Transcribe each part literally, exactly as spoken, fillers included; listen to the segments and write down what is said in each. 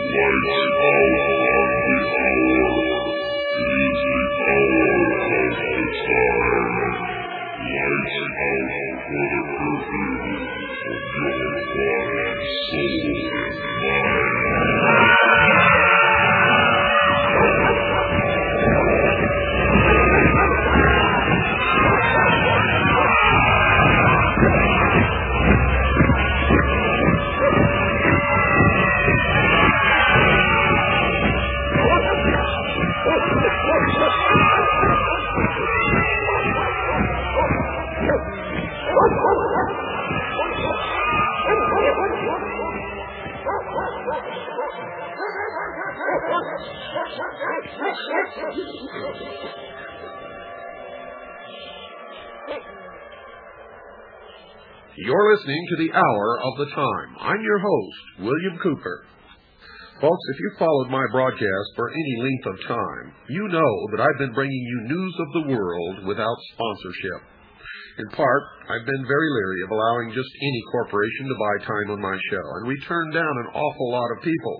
You're listening to the Hour of the Time. I'm your host, William Cooper. Folks, if you followed my broadcast for any length of time, you know that I've been bringing you news of the world without sponsorship. In part, I've been very leery of allowing just any corporation to buy time on my show, and we turned down an awful lot of people.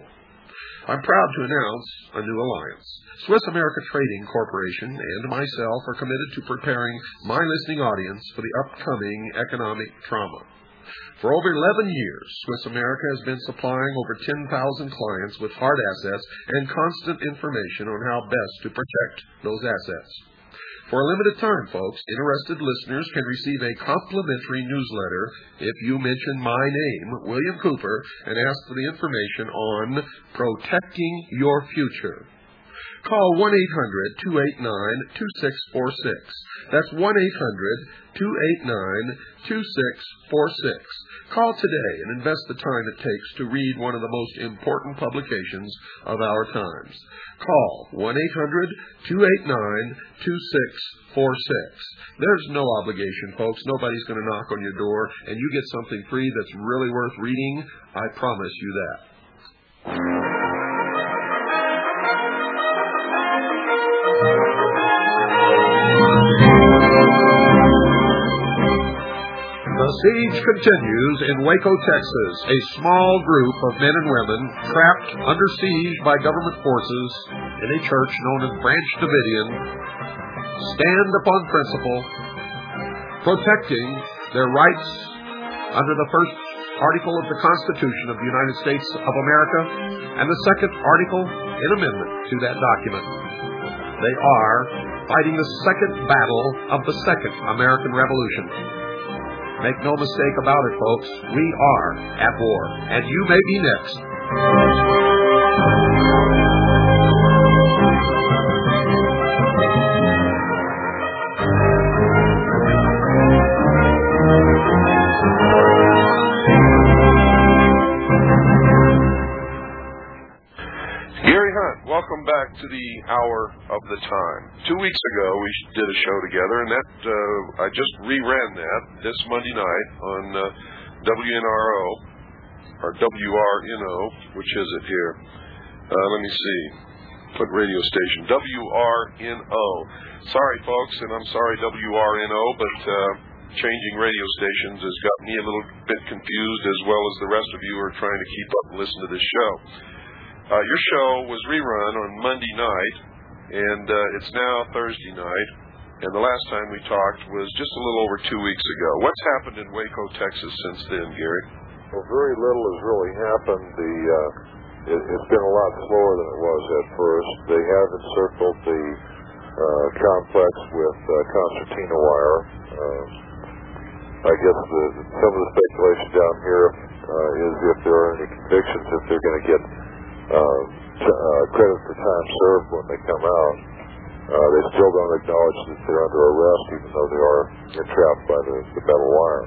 I'm proud to announce a new alliance. Swiss America Trading Corporation and myself are committed to preparing my listening audience for the upcoming economic trauma. For over eleven years, Swiss America has been supplying over ten thousand clients with hard assets and constant information on how best to protect those assets. For a limited time, folks, interested listeners can receive a complimentary newsletter if you mention my name, William Cooper, and ask for the information on protecting your future. Call one eight hundred, two eight nine, two six four six. That's one eight hundred, two eight nine, two six four six. Call today and invest the time it takes to read one of the most important publications of our times. Call one eight hundred, two eight nine, two six four six. There's no obligation, folks. Nobody's going to knock on your door, and you get something free that's really worth reading. I promise you that. The siege continues in Waco, Texas. A small group of men and women trapped under siege by government forces in a church known as Branch Davidian stand upon principle, protecting their rights under the first article of the Constitution of the United States of America and the second article and amendment to that document. They are fighting the second battle of the Second American Revolution. Make no mistake about it, folks. We are at war, and you may be next. Gary Hunt, welcome back to the Hour of the Time. Two weeks ago, we did a show together, and that uh, I just reran that this Monday night on uh, W N R O, or W R N O, which is it here? Uh, let me see. Put radio station. W R N O. Sorry, folks, and I'm sorry, W R N O, but uh, changing radio stations has got me a little bit confused, as well as the rest of you are trying to keep up and listen to this show. Uh, your show was rerun on Monday night, and uh, it's now Thursday night, and the last time we talked was just a little over two weeks ago. What's happened in Waco, Texas since then, Gary? Well, very little has really happened. The uh, it, it's been a lot slower than it was at first. They have encircled the uh, complex with uh, concertina wire. Uh, I guess the, some of the speculation down here uh, is if there are any convictions, if they're going to get Uh, t- uh, credit for time served when they come out. Uh, they still don't acknowledge that they're under arrest, even though they are entrapped by the, the metal wire.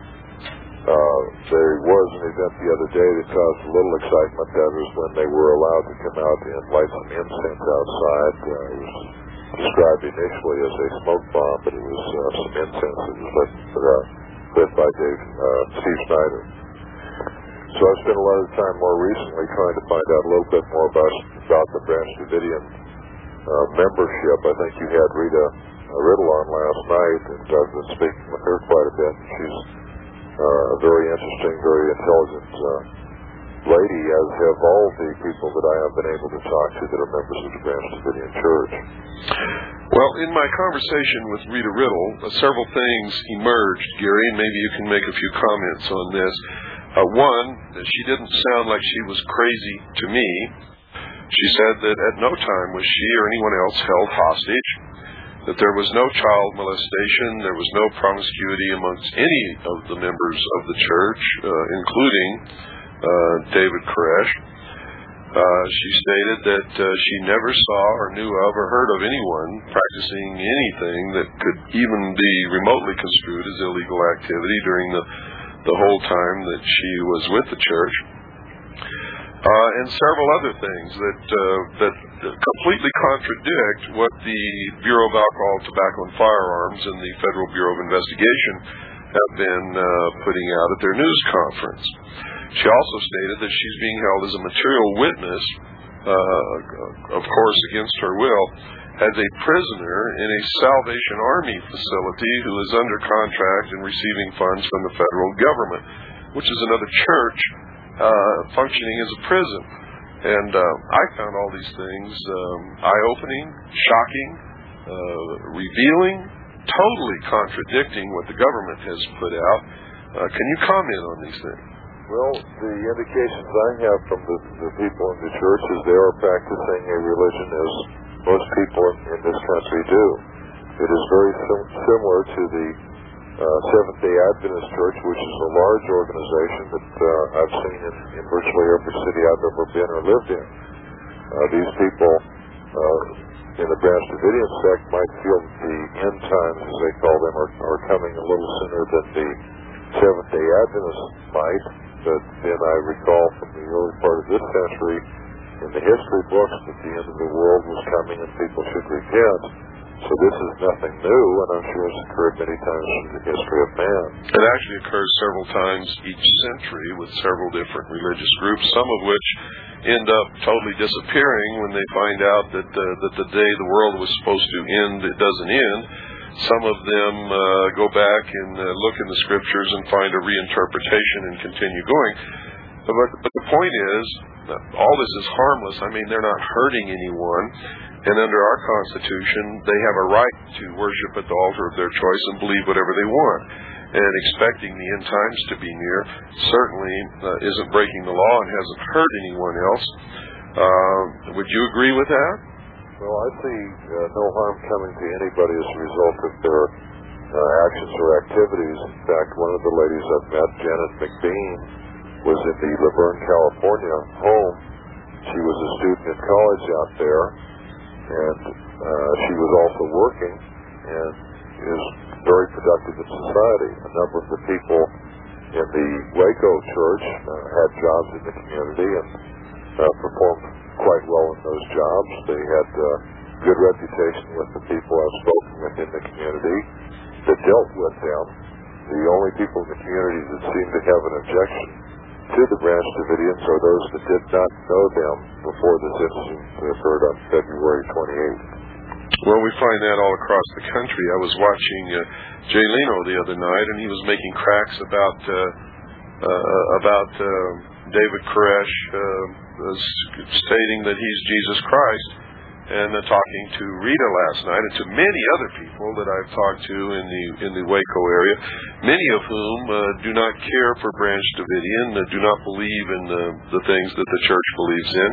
Uh, there was an event the other day that caused a little excitement. That was when they were allowed to come out and light some incense outside. Uh, it was described initially as a smoke bomb, but it was uh, some incense that was lit, uh, lit by Dave, uh, Steve Snyder. So I spent a lot of time more recently trying to find out a little bit more about, about the Branch Davidian uh, membership. I think you had Rita uh, Riddle on last night, and I've been speaking with her quite a bit. She's uh, a very interesting, very intelligent uh, lady, as as have all the people that I have been able to talk to that are members of the Branch Davidian Church. Well, in my conversation with Rita Riddle, uh, several things emerged, Gary, and maybe you can make a few comments on this. Uh, one, she didn't sound like she was crazy to me. She said that at no time was she or anyone else held hostage, that there was no child molestation, there was no promiscuity amongst any of the members of the church, uh, including uh, David Koresh. Uh, she stated that uh, she never saw or knew of or heard of anyone practicing anything that could even be remotely construed as illegal activity during the, the whole time that she was with the church. Uh, and several other things that uh, that completely contradict what the Bureau of Alcohol, Tobacco, and Firearms and the Federal Bureau of Investigation have been uh, putting out at their news conference. She also stated that she's being held as a material witness, uh, of course against her will, as a prisoner in a Salvation Army facility who is under contract and receiving funds from the federal government, which is another church uh, functioning as a prison. And uh, I found all these things um, eye-opening, shocking, uh, revealing, totally contradicting what the government has put out. Uh, can you comment on these things? Well, the indications I have from the, the people in the church is they are practicing a religion as most people in, in this country do. It is very sim- similar to the uh, Seventh-day Adventist Church, which is a large organization that uh, I've seen in, in virtually every city I've ever been or lived in. Uh, these people uh, in the Branch Davidian sect might feel that the end times, as they call them, are, are coming a little sooner than the Seventh-day Adventists might. But then I recall from the early part of this century in the history books that the end of the world was coming and people should repent. So this is nothing new, and I'm sure it's occurred many times in the history of man. It actually occurs several times each century with several different religious groups, some of which end up totally disappearing when they find out that, uh, that the day the world was supposed to end, it doesn't end. Some of them uh, go back and uh, look in the scriptures and find a reinterpretation and continue going. But, but the point is, all this is harmless. I mean, they're not hurting anyone. And under our Constitution, they have a right to worship at the altar of their choice and believe whatever they want. And expecting the end times to be near certainly uh, isn't breaking the law and hasn't hurt anyone else. Uh, would you agree with that? Well, I see uh, no harm coming to anybody as a result of their uh, actions or activities. In fact, one of the ladies I've met, Janet McBean, was in the Laverne, California home. She was a student in college out there, and uh, she was also working and is very productive in society. A number of the people in the Waco church uh, had jobs in the community and uh, performed quite well in those jobs. They had uh, good reputation with the people I've spoken with in the community that dealt with them. The only people in the community that seemed to have an objection to the Branch Davidians are those that did not know them before this incident occurred on February twenty-eighth. Well, we find that all across the country. I was watching uh, Jay Leno the other night, and he was making cracks about uh, uh, about uh, David Koresh uh, stating that he's Jesus Christ, and uh, talking to Rita last night, and to many other people that I've talked to in the in the Waco area, many of whom uh, do not care for Branch Davidian, uh, do not believe in the, the things that the church believes in.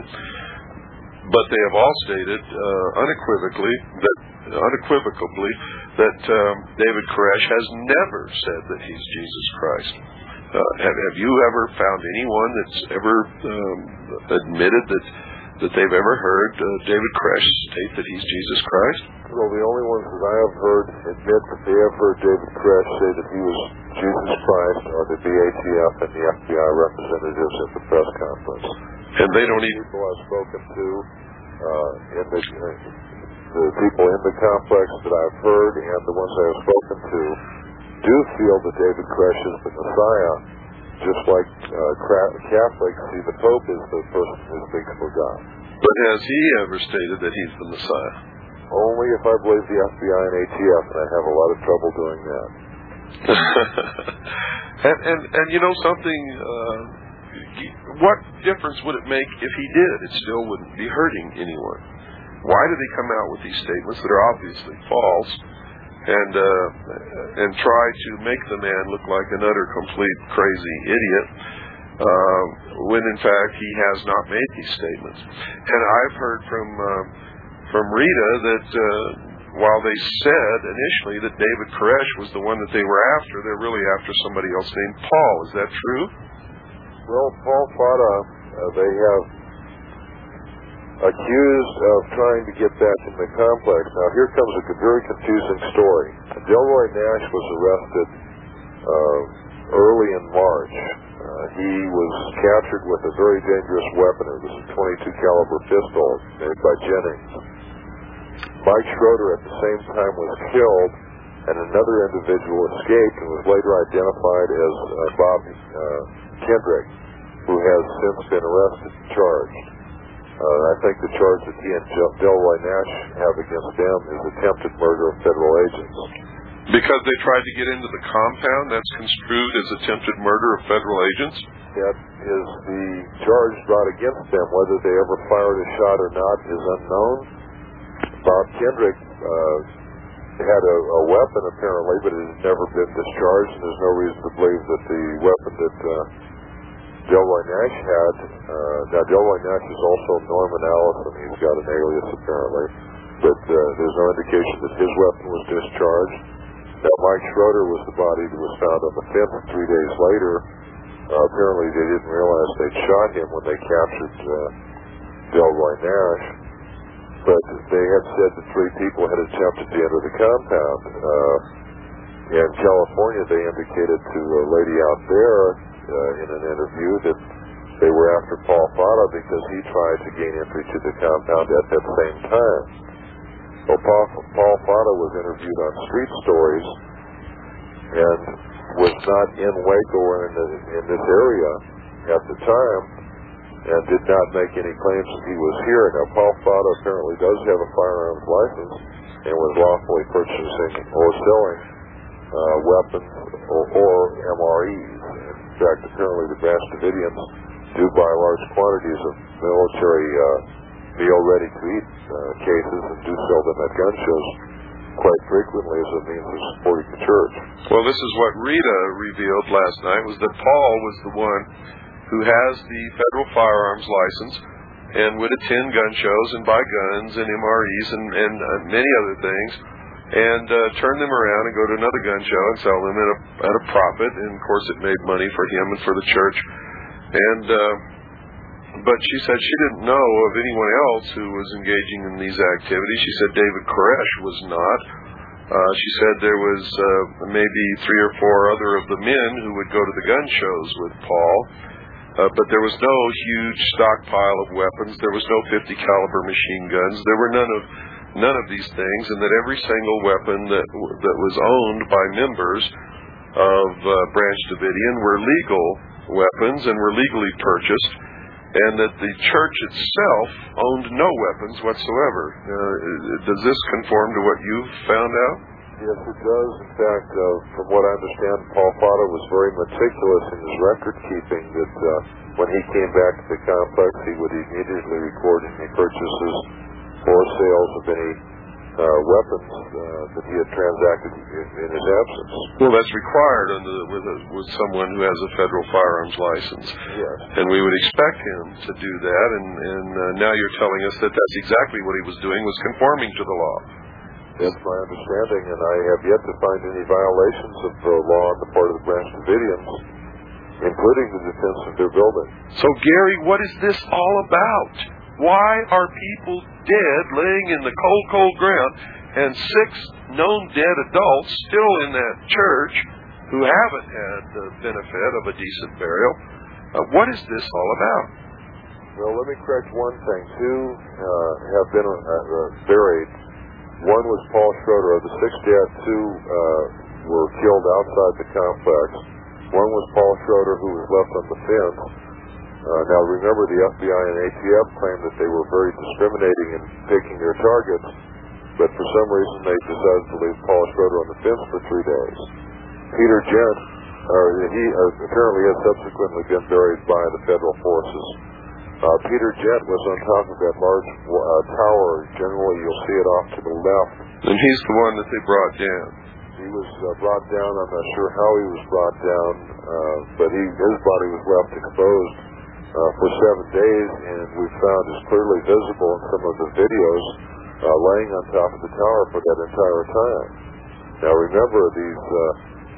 But they have all stated uh, unequivocally that unequivocally that um, David Koresh has never said that he's Jesus Christ. Uh, have, have you ever found anyone that's ever um, admitted that that they've ever heard uh, David Koresh state that he's Jesus Christ? Well, the only ones that I have heard admit that they have heard David Koresh say that he was Jesus Christ are the B A T F and the F B I representatives at the press conference. And they don't even... People I've spoken to, uh, in the, uh, the people in the complex that I've heard and the ones I have spoken to do feel that David Koresh is the Messiah, just like uh, Catholics see the Pope as the person who speaks for God. But has he ever stated that he's the Messiah? Only if I believe the F B I and A T F, and I have a lot of trouble doing that. and, and, and you know something... Uh, what difference would it make if he did? It still wouldn't be hurting anyone. Why do they come out with these statements that are obviously false and uh, and try to make the man look like an utter, complete, crazy idiot uh, when, in fact, he has not made these statements? And I've heard from uh, from Rita that uh, while they said initially that David Koresh was the one that they were after, they're really after somebody else named Paul. Is that true? Well, Paul Fata, uh, they have accused of trying to get back in the complex. Now, here comes a very confusing story. Delroy Nash was arrested uh, early in March. Uh, he was captured with a very dangerous weapon. It was a twenty-two caliber pistol made by Jennings. Mike Schroeder at the same time was killed, and another individual escaped and was later identified as uh, Bob uh, Kendrick, who has since been arrested and charged. Uh, I think the charge that he and Delroy Nash have against them is attempted murder of federal agents. Because they tried to get into the compound, that's construed as attempted murder of federal agents? That is the charge brought against them. Whether they ever fired a shot or not is unknown. Bob Kendrick uh, had a, a weapon, apparently, but it had never been discharged, and there's no reason to believe that the weapon that uh, Delroy Nash had, uh, now Delroy Nash is also Norman Allison. He's got an alias, apparently, but uh, there's no indication that his weapon was discharged. Now, Mike Schroeder was the body that was found on the fifth three days later. Uh, apparently, they didn't realize they'd shot him when they captured uh, Delroy Nash. But they had said that three people had attempted to enter the compound. Uh, in California, they indicated to a lady out there uh, in an interview that they were after Paul Fata because he tried to gain entry to the compound at that same time. Well, Paul, Paul Fata was interviewed on Street Stories and was not in Waco or in, the, in this area at the time, and did not make any claims that he was here. Now, Paul Fata apparently does have a firearms license and was lawfully purchasing or selling uh, weapons or, or M R Es. In fact, apparently the Branch Davidians do buy large quantities of military uh, meal-ready-to-eat uh, cases and do sell them at gun shows quite frequently as a means of supporting the church. Well, this is what Rita revealed last night, was that Paul was the one who has the federal firearms license and would attend gun shows and buy guns and M R Es and, and uh, many other things and uh, turn them around and go to another gun show and sell them at a, at a profit. And, of course, it made money for him and for the church. And uh, but she said she didn't know of anyone else who was engaging in these activities. She said David Koresh was not. Uh, she said there was uh, maybe three or four other of the men who would go to the gun shows with Paul. Uh, but there was no huge stockpile of weapons. There was no fifty caliber machine guns. There were none of none of these things, and that every single weapon that that was owned by members of uh, Branch Davidian were legal weapons and were legally purchased, and that the church itself owned no weapons whatsoever. Uh, does this conform to what you've found out? Yes, it does. In fact, uh, from what I understand, Paul Fata was very meticulous in his record keeping, that uh, when he came back to the complex, he would immediately record any purchases or sales of any uh, weapons uh, that he had transacted in, in his absence. Well, that's required under the, with, a, with someone who has a federal firearms license. Yes. And we would expect him to do that, and, and uh, now you're telling us that that's exactly what he was doing, was conforming to the law. That's my understanding, and I have yet to find any violations of the law on the part of the Branch Davidians, including the defense of their building. So, Gary, what is this all about? Why are people dead, laying in the cold, cold ground, and six known dead adults still in that church who haven't had the benefit of a decent burial? Uh, what is this all about? Well, let me correct one thing. Two uh, have been uh, uh, buried. One was Paul Schroeder. Of the six dead, two uh, were killed outside the complex. One was Paul Schroeder, who was left on the fence. Uh, now, remember, the F B I and A T F claimed that they were very discriminating in picking their targets, but for some reason they decided to leave Paul Schroeder on the fence for three days. Peter Gent, or he uh, apparently has subsequently been buried by the federal forces. Uh, Peter Gent was on top of that large uh, tower. Generally, you'll see it off to the left. And he's the one that they brought down. He was uh, brought down. I'm not sure how he was brought down, uh, but he, his body was left exposed uh, for seven days, and we found is clearly visible in some of the videos uh, laying on top of the tower for that entire time. Now, remember, these uh,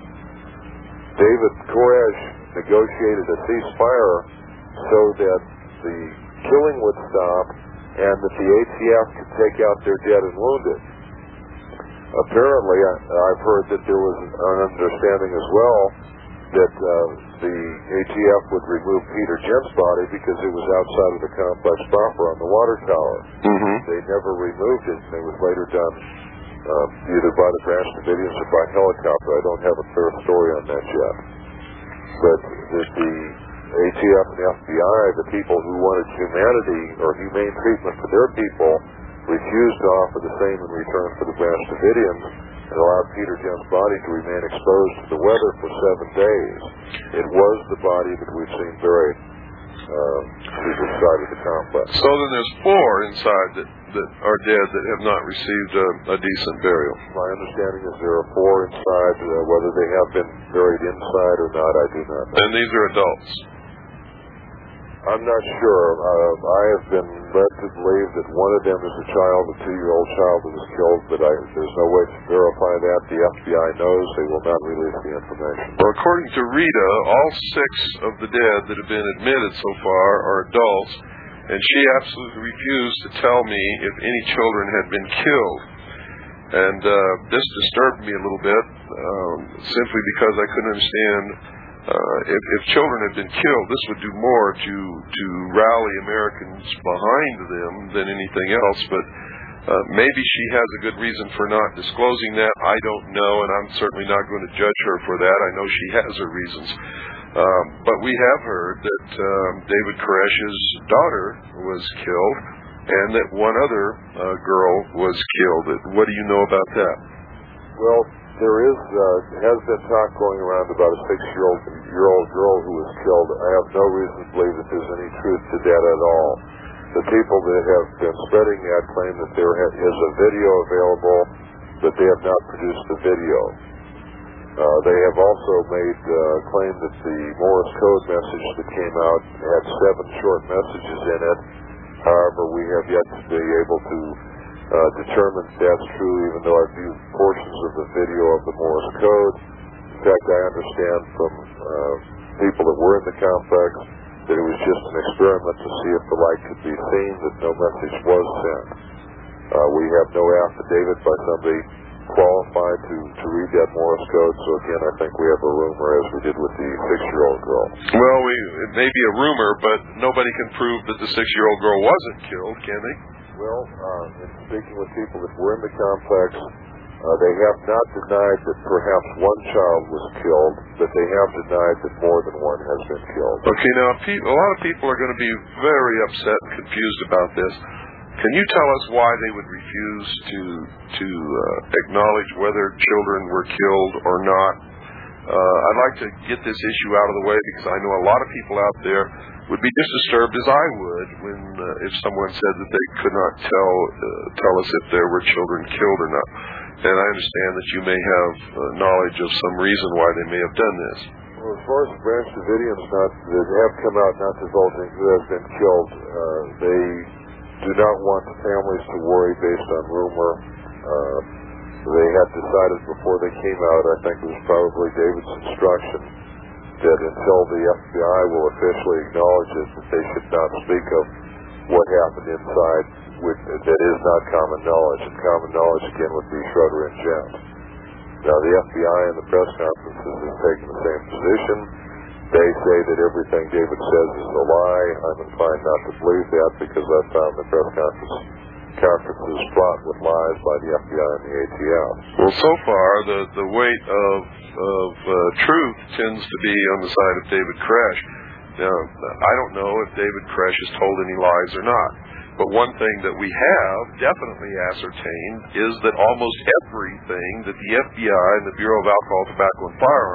David Koresh negotiated a ceasefire so that the killing would stop and that the A T F could take out their dead and wounded. Apparently, I, I've heard that there was an understanding as well that uh, the A T F would remove Peter Gent's body because it was outside of the complex proper on the water tower. Mm-hmm. They never removed it, and it was later done uh, either by the Branch Davidians or by helicopter. I don't have a clear story on that yet. But the, the A T F and the F B I, the people who wanted humanity or humane treatment for their people, refused to offer the same in return for the Branch Davidians and allowed Peter Gent's body to remain exposed to the weather for seven days. It was the body that we've seen buried uh, to the side of the complex. So then there's four inside that, that are dead that have not received a, a decent burial. My understanding is there are four inside. Uh, whether they have been buried inside or not, I do not know. And these are adults. I'm not sure. Uh, I have been led to believe that one of them is a child, a two-year-old child that was killed, but I, there's no way to verify that. The F B I knows. They will not release the information. Well, according to Rita, all six of the dead that have been admitted so far are adults, and she absolutely refused to tell me if any children had been killed. And uh, this disturbed me a little bit, um, simply because I couldn't understand Uh, if, if children had been killed, this would do more to to rally Americans behind them than anything else. But uh, maybe she has a good reason for not disclosing that. I don't know, and I'm certainly not going to judge her for that. I know she has her reasons. Um, but we have heard that um, David Koresh's daughter was killed, and that one other uh, girl was killed. What do you know about that? Well, there is uh, has been talk going around about a six-year-old year old girl who was killed. I have no reason to believe that there's any truth to that at all. The people that have been spreading that claim that there is a video available, but they have not produced the video. Uh, they have also made uh, claim that the Morse code message that came out had seven short messages in it. However, we have yet to be able to Uh, determined that's true, even though I've viewed portions of the video of the Morse code. In fact, I understand from uh, people that were in the complex that it was just an experiment to see if the light could be seen, that no message was sent. Uh, we have no affidavit by somebody qualified to, to read that Morse code, so again, I think we have a rumor, as we did with the six-year-old girl. Well, we, it may be a rumor, but nobody can prove that the six-year-old girl wasn't killed, can they? Well, uh, in speaking with people that were in the complex, uh, they have not denied that perhaps one child was killed, but they have denied that more than one has been killed. Okay, now, a lot of people are going to be very upset and confused about this. Can you tell us why they would refuse to to uh, acknowledge whether children were killed or not? Uh, I'd like to get this issue out of the way because I know a lot of people out there would be just disturbed as I would when uh, if someone said that they could not tell uh, tell us if there were children killed or not. And I understand that you may have uh, knowledge of some reason why they may have done this. Well, as far as the Branch Davidians not, that have come out not divulging who has been killed, uh, they do not want the families to worry based on rumor. Uh, they had decided before they came out, I think it was probably David's instruction, that until the F B I will officially acknowledge it, that they should not speak of what happened inside, which, that is not common knowledge. And common knowledge, again, would be Schroeder and Gent. Now, the F B I and the press conferences have taken the same position. They say that everything David says is a lie. I'm inclined not to believe that because I've found the press conference, conferences fraught with lies by the F B I and the A T F. Well, so far, the, the weight of of uh, truth tends to be on the side of David Koresh. Now, I don't know if David Koresh has told any lies or not, but one thing that we have definitely ascertained is that almost everything that the F B I and the Bureau of Alcohol, Tobacco, and Firearms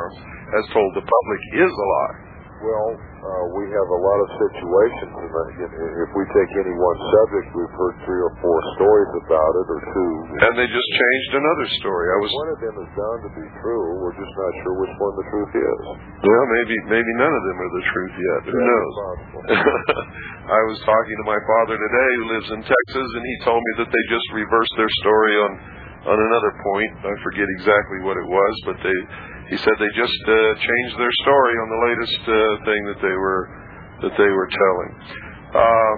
has told the public is a lie. Well, uh, we have a lot of situations, and if we take any one subject, we've heard three or four stories about it, or two. And they just changed another story. I was one of them is bound to be true. We're just not sure which one the truth is. Well, maybe maybe none of them are the truth yet. Who knows? I was talking to my father today, who lives in Texas, and he told me that they just reversed their story on on another point. I forget exactly what it was, but they. He said they just uh, changed their story on the latest uh, thing that they were that they were telling. Um,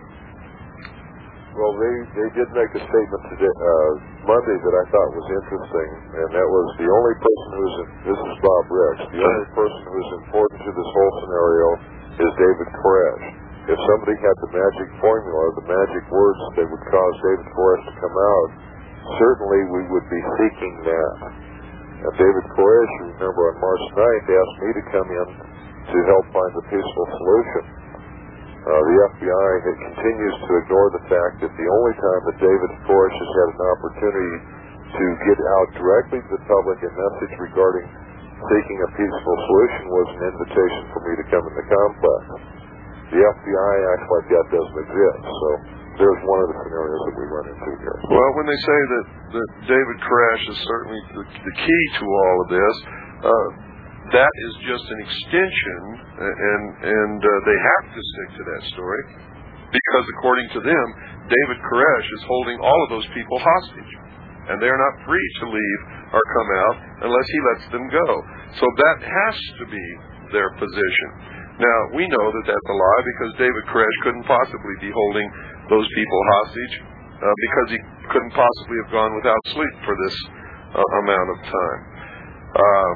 well, they they did make a statement today, uh, Monday, that I thought was interesting, and that was the only person who's in, this is Bob Ricks. The only person who's important to this whole scenario is David Koresh. If somebody had the magic formula, the magic words that would cause David Koresh to come out, certainly we would be seeking that. And David Koresh, you remember, on March ninth, asked me to come in to help find a peaceful solution. Uh, the F B I continues to ignore the fact that the only time that David Koresh has had an opportunity to get out directly to the public a message regarding seeking a peaceful solution was an invitation for me to come in the complex. The F B I acts like that doesn't exist, so there's one of the scenarios that we run into here. Well, when they say that, that David Koresh is certainly the, the key to all of this, uh, that is just an extension, and and uh, they have to stick to that story, because according to them, David Koresh is holding all of those people hostage, and they're not free to leave or come out unless he lets them go. So that has to be their position. Now, we know that that's a lie, because David Koresh couldn't possibly be holding those people hostage, uh, because he couldn't possibly have gone without sleep for this uh, amount of time. Um,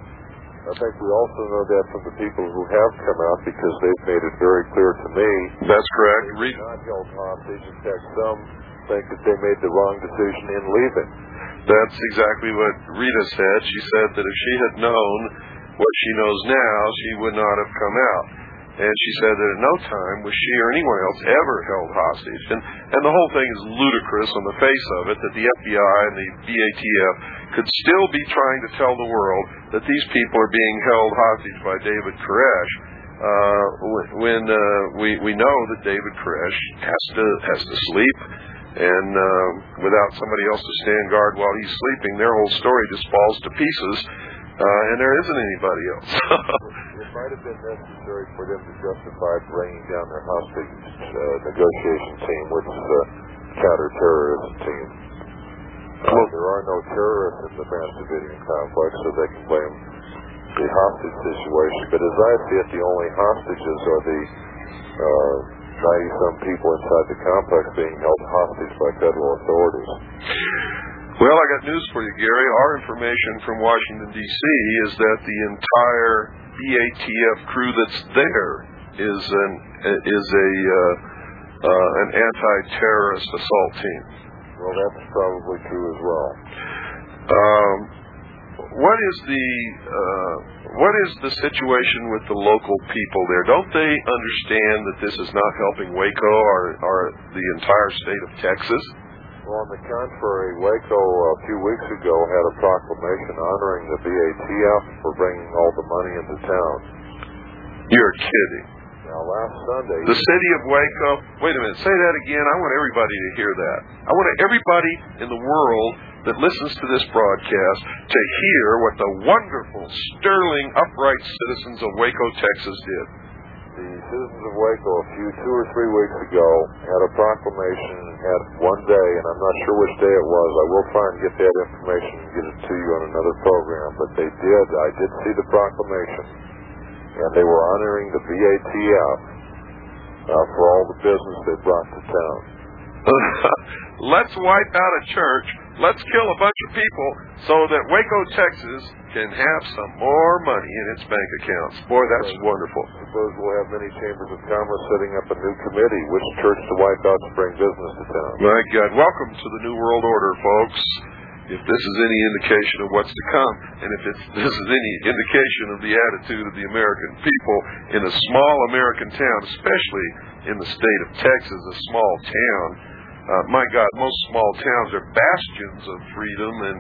I think we also know that from the people who have come out, because they've made it very clear to me. That's correct. They're not held hostage. In fact, some think that they made the wrong decision in leaving. That's exactly what Rita said. She said that if she had known what she knows now, she would not have come out. And she said that at no time was she or anyone else ever held hostage. And, and the whole thing is ludicrous on the face of it, that the F B I and the B A T F could still be trying to tell the world that these people are being held hostage by David Koresh, uh, when uh, we, we know that David Koresh has to, has to sleep. And uh, without somebody else to stand guard while he's sleeping, their whole story just falls to pieces. Uh, and there isn't anybody else. It might have been necessary for them to justify bringing down their hostage uh, negotiation team, which is a counter-terrorism team. Uh, well, there are no terrorists in the Mass Davidian complex, so they can blame the hostage situation. But as I see it, the only hostages are the uh, ninety-some people inside the complex being held hostage by federal authorities. Well, I got news for you, Gary. Our information from Washington, D C is that the entire B A T F crew that's there is an is a uh, uh, an anti-terrorist assault team. Well, that's probably true as well. Um, what is the uh, what is the situation with the local people there? Don't they understand that this is not helping Waco or, or the entire state of Texas? Well, on the contrary, Waco a few weeks ago had a proclamation honoring the B A T F for bringing all the money into town. You're kidding. Now, last Sunday... The city of Waco... Wait a minute, say that again. I want everybody to hear that. I want everybody in the world that listens to this broadcast to hear what the wonderful, sterling, upright citizens of Waco, Texas did. The citizens of Waco a few, two or three weeks ago had a proclamation, had one day, and I'm not sure which day it was. I will try and get that information and get it to you on another program. But they did. I did see the proclamation, and they were honoring the B A T F uh, for all the business they brought to town. Let's wipe out a church. Let's kill a bunch of people so that Waco, Texas can have some more money in its bank accounts. Boy, that's so, wonderful. I suppose we'll have many chambers of commerce setting up a new committee. Which church to wipe out to bring business to town? My God. Welcome to the New World Order, folks. If this is any indication of what's to come, and if it's, this is any indication of the attitude of the American people in a small American town, especially in the state of Texas, a small town, Uh, my God, most small towns are bastions of freedom and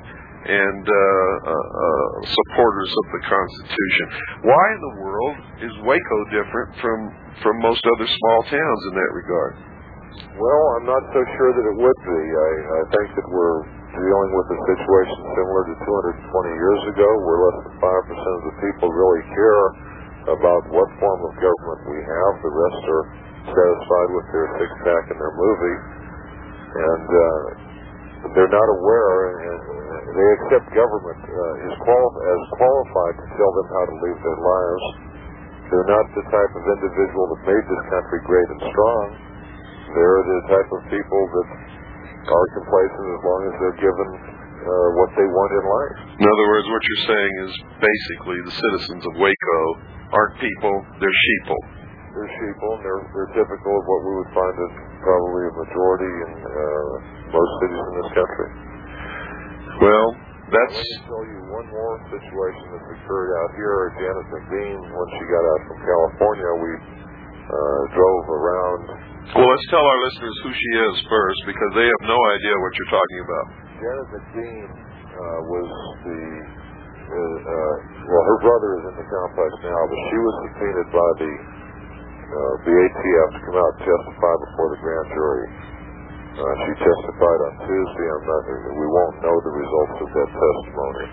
and uh, uh, uh, supporters of the Constitution. Why in the world is Waco different from, from most other small towns in that regard? Well, I'm not so sure that it would be. I, I think that we're dealing with a situation similar to two hundred twenty years ago, where less than five percent of the people really care about what form of government we have. The rest are satisfied with their six-pack and their movie. And uh, they're not aware, and they accept government uh, is quali- as qualified to tell them how to live their lives. They're not the type of individual that made this country great and strong. They're the type of people that are complacent as long as they're given uh, what they want in life. In other words, what you're saying is basically the citizens of Waco aren't people, they're sheeple. They're sheeple, and they're, they're typical of what we would find as probably a majority in uh, most cities in this country. Well, that's... Let me tell you one more situation that's occurred out here. Janet McBean, when she got out from California, we uh, drove around. Well, let's tell our listeners who she is first, because they have no idea what you're talking about. Janet McBean uh, was the... Uh, uh, well, her brother is in the complex now, but she was subpoenaed by the uh, the A T F to come out and testify before the grand jury. Uh, she testified on Tuesday. I'm not, we won't know the results of that testimony.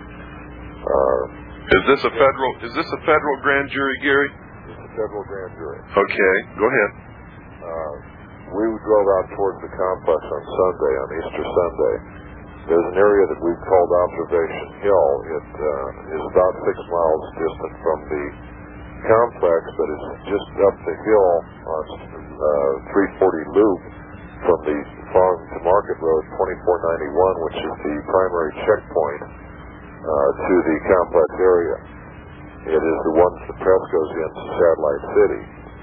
Uh, is this a federal? Is this a federal grand jury, Gary? It's a federal grand jury. Okay, go ahead. Uh, we drove out towards the complex on Sunday, on Easter Sunday. There's an area that we've called Observation Hill. It uh, is about six miles distant from the complex, but it's just up the hill on uh, three forty Loop from the Farm to Market Road, twenty-four ninety-one, which is the primary checkpoint uh, to the complex area. It is the one that the press goes into Satellite City.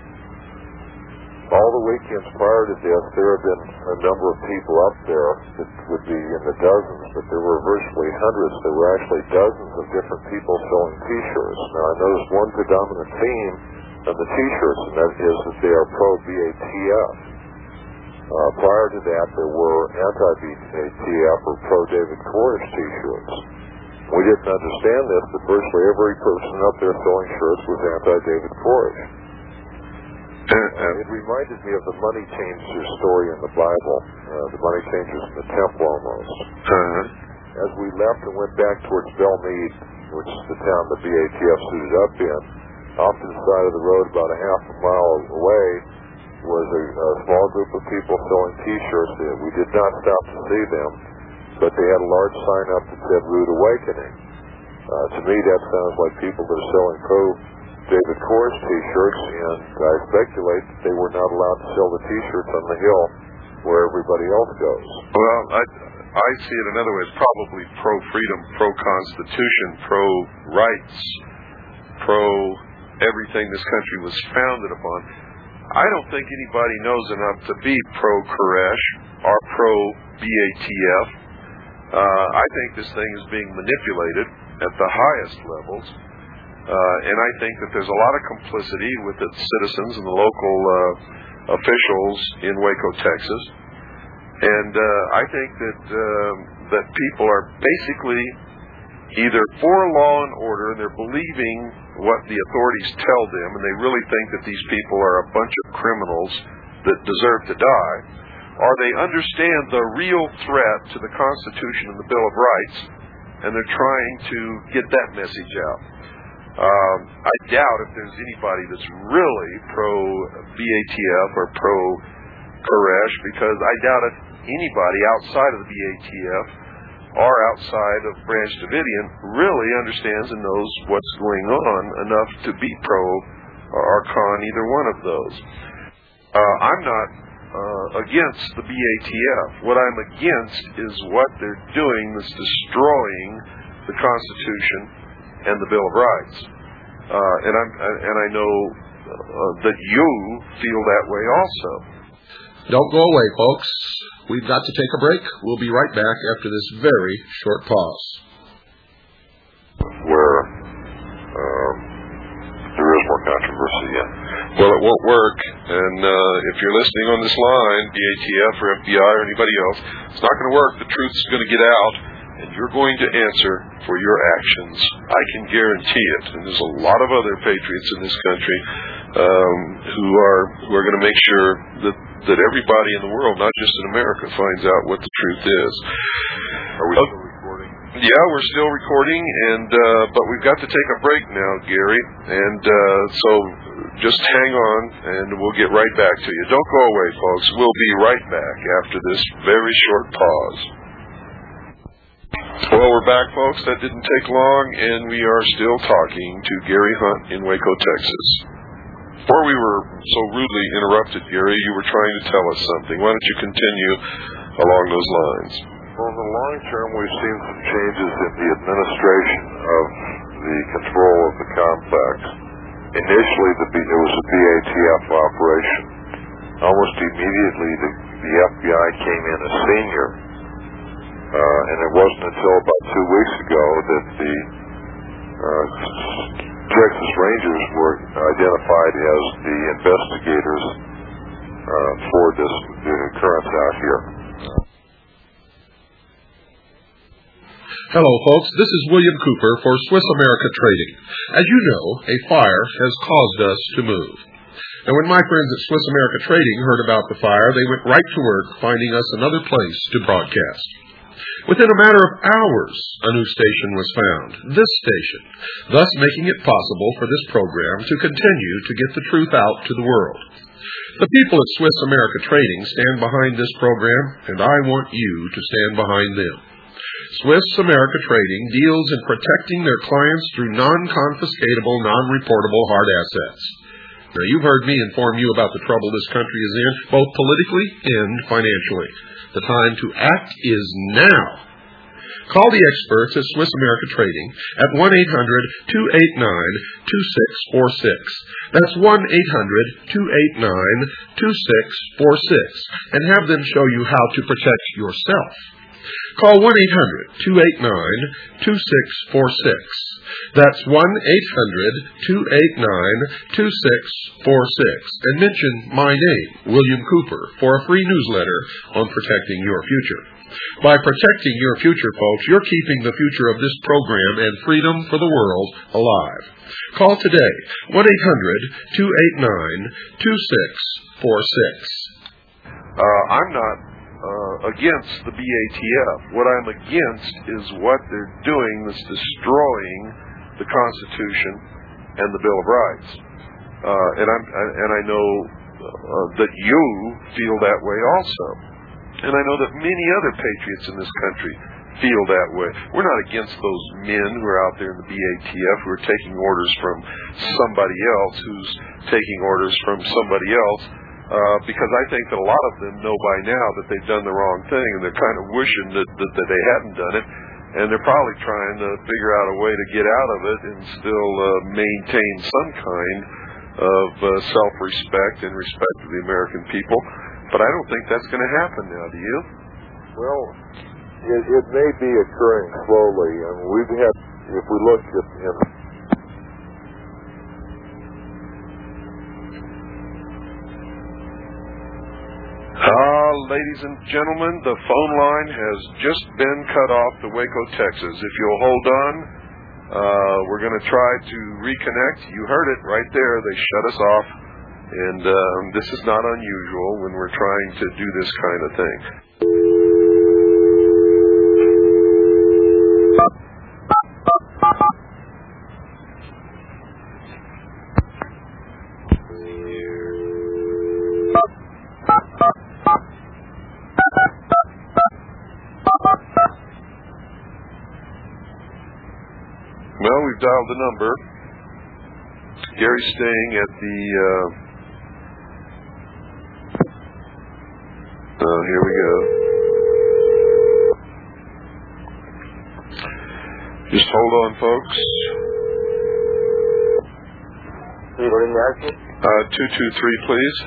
All the weekends prior to this, there have been a number of people up there that would be in the dozens, but there were virtually hundreds. There were actually dozens of different people selling T-shirts. Now, I noticed one predominant theme of the T-shirts, and that is that they are pro-B A T F. Uh, prior to that, there were anti-B A T F or pro-David Koresh T-shirts. We didn't understand this, but virtually every person up there selling shirts was anti-David Koresh. Uh, it reminded me of the money changers story in the Bible, uh, the money changers in the temple almost. Uh-huh. As we left and went back towards Belmead, which is the town the B A T F suited up in, off to the side of the road about a half a mile away was a, a small group of people selling T-shirts. We did not stop to see them, but they had a large sign up that said Rude Awakening. Uh, to me, that sounds like people that are selling pro-David Koresh T-shirts, and I speculate that they were not allowed to sell the T-shirts on the hill where everybody else goes. Well, I, I see it another way. It's probably pro-freedom, pro-constitution, pro-rights, pro-everything this country was founded upon. I don't think anybody knows enough to be pro-Koresh or pro-B A T F. Uh, I think this thing is being manipulated at the highest levels. Uh, and I think that there's a lot of complicity with its citizens and the local uh, officials in Waco, Texas. And uh, I think that uh, that people are basically either for law and order, and they're believing what the authorities tell them, and they really think that these people are a bunch of criminals that deserve to die, or they understand the real threat to the Constitution and the Bill of Rights, and they're trying to get that message out. Um, I doubt if there's anybody that's really pro-B A T F or pro-Koresh, because I doubt if anybody outside of the B A T F or outside of Branch Davidian really understands and knows what's going on enough to be pro or con either one of those. Uh, I'm not uh, against the B A T F. What I'm against is what they're doing that's destroying the Constitution and the Bill of Rights. Uh, and, I'm, and I know uh, that you feel that way also. Don't go away, folks. We've got to take a break. We'll be right back after this very short pause. Where um, there is more controversy, yeah. Well, it won't work. And uh, if you're listening on this line, B A T F or F B I or anybody else, it's not going to work. The truth's going to get out. and you're going to answer for your actions. I can guarantee it. And there's a lot of other patriots in this country um, who are who are going to make sure that that everybody in the world, not just in America, finds out what the truth is. Are we uh, still recording? Yeah, we're still recording, and uh, but we've got to take a break now, Gary. And uh, so just hang on, and we'll get right back to you. Don't go away, folks. We'll be right back after this very short pause. Well, we're back, folks. That didn't take long, and we are still talking to Gary Hunt in Waco, Texas. Before we were so rudely interrupted, Gary, you were trying to tell us something. Why don't you continue along those lines? Well, in the long term, we've seen some changes in the administration of the control of the complex. Initially, the B, it was a B A T F operation. Almost immediately, the, the F B I came in as senior. Uh, and it wasn't until about two weeks ago that the uh, Texas Rangers were identified as the investigators uh, for this occurrence out here. Hello, folks. This is William Cooper for Swiss America Trading. As you know, a fire has caused us to move. And when my friends at Swiss America Trading heard about the fire, they went right to work finding us another place to broadcast. Within a matter of hours, a new station was found, this station, thus making it possible for this program to continue to get the truth out to the world. The people at Swiss America Trading stand behind this program, and I want you to stand behind them. Swiss America Trading deals in protecting their clients through non-confiscatable, non-reportable hard assets. Now, you've heard me inform you about the trouble this country is in, both politically and financially. The time to act is now. Call the experts at Swiss America Trading at one eight hundred, two eight nine, two six four six. That's one eight hundred, two eight nine, two six four six, and have them show you how to protect yourself. Call one eight hundred, two eight nine, two six four six. That's one eight hundred, two eight nine, two six four six. And mention my name, William Cooper, for a free newsletter on protecting your future. By protecting your future, folks, you're keeping the future of this program and freedom for the world alive. Call today, one eight hundred, two eight nine, two six four six. Uh, I'm not uh, against the B A T F. What I'm against is what they're doing that's destroying the Constitution and the Bill of Rights. Uh, and, I'm, and I know uh, that you feel that way also. And I know that many other patriots in this country feel that way. We're not against those men who are out there in the B A T F who are taking orders from somebody else who's taking orders from somebody else, uh, because I think that a lot of them know by now that they've done the wrong thing, and they're kind of wishing that, that, that they hadn't done it, and they're probably trying to figure out a way to get out of it and still uh, maintain some kind of uh, self-respect and respect for the American people. But I don't think that's going to happen now, do you? Well, it, it may be occurring slowly, and we've had, if we look at, in, Ah, ladies and gentlemen, the phone line has just been cut off to Waco, Texas. If you'll hold on, uh, we're going to try to reconnect. You heard it right there. They shut us off. And um, this is not unusual when we're trying to do this kind of thing. Well, we've dialed the number. Gary's staying at the... Uh, Uh, here we go. Just hold on, folks. Uh, two two three, please.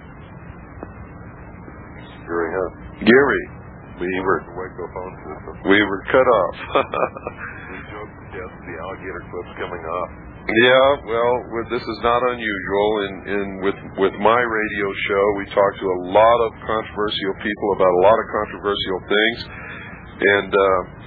Gary Hunt. Gary, we were Waco phone system. we were cut off. We joked to death the alligator clips coming off. Yeah, well, with, this is not unusual. In, in with with my radio show, we talk to a lot of controversial people about a lot of controversial things, and uh,